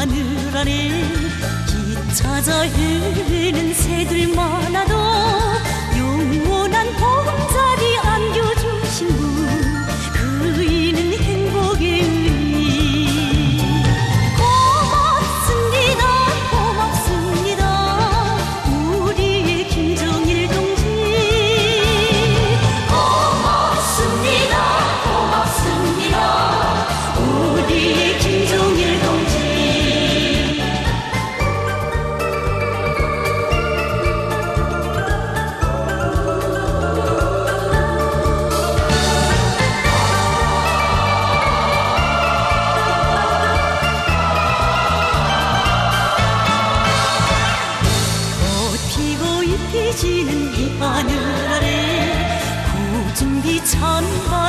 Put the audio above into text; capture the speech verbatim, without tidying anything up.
하늘 아래 기 찾아 헤매는 새들 많아도 영원한 보금자리 안겨주신 분, 그이는 행복의 의미. 고맙습니다 고맙습니다 우리의 김정일 동지. 고맙습니다 고맙습니다 우리의 김정일 동지. 피고 잎이 지는 이 하늘 아래 굳은 비 찬바